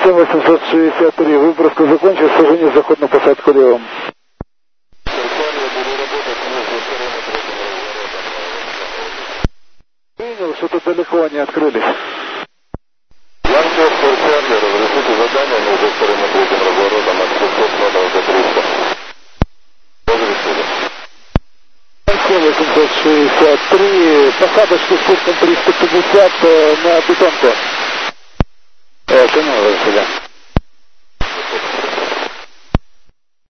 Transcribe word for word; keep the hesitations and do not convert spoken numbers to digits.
семь восемьсот шестьдесят три, выпуск закончил, сожжение, заход на посадку левым. Принял, что-то далеко они открылись. Янкер, Форчарлер, разрешите задание между вторым и третьим разворотом от шестисот метров до трехсот. Разрешили. семь восемьсот шестьдесят три, посадочку спуском триста пятьдесят на бетонку. Э, понял, разрешили.